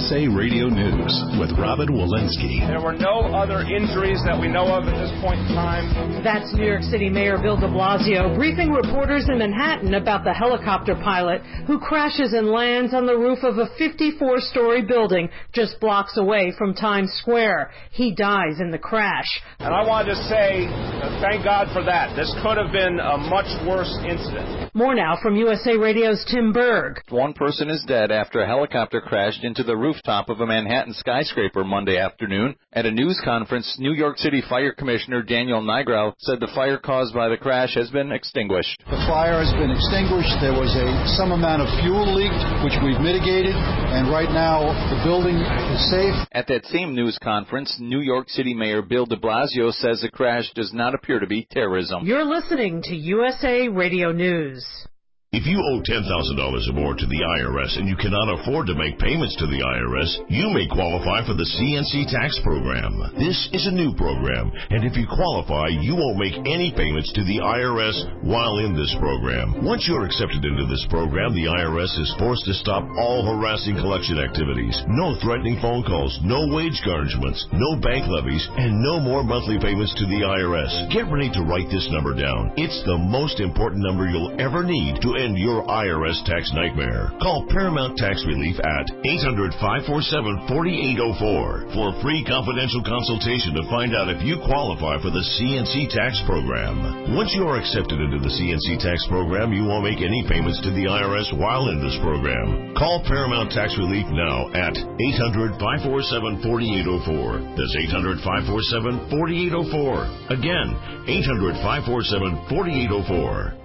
USA Radio News with Robin Walensky. There were no other injuries that we know of at this point in time. That's New York City Mayor Bill de Blasio briefing reporters in Manhattan about the helicopter pilot who crashes and lands on the roof of a 54-story building just blocks away from Times Square. He dies in the crash. And I wanted to say, thank God for that. This could have been a much worse incident. More now from USA Radio's Tim Berg. One person is dead after a helicopter crashed into the rooftop of a Manhattan skyscraper Monday afternoon. At a news conference, New York City Fire Commissioner Daniel Nigrow said the fire caused by the crash has been extinguished. The fire has been extinguished. There was some amount of fuel leaked, which we've mitigated, and right now the building is safe. At that same news conference, New York City Mayor Bill de Blasio says the crash does not appear to be terrorism. You're listening to USA Radio News. If you owe $10,000 or more to the IRS and you cannot afford to make payments to the IRS, you may qualify for the CNC tax program. This is a new program, and if you qualify, you won't make any payments to the IRS while in this program. Once you're accepted into this program, the IRS is forced to stop all harassing collection activities. No threatening phone calls, no wage garnishments, no bank levies, and no more monthly payments to the IRS. Get ready to write this number down. It's the most important number you'll ever need to end your IRS tax nightmare. Call Paramount Tax Relief at 800-547-4804 for a free confidential consultation to find out if you qualify for the CNC tax program. Once you are accepted into the CNC tax program, you won't make any payments to the IRS while in this program. Call Paramount Tax Relief now at 800-547-4804. That's 800-547-4804. Again, 800-547-4804.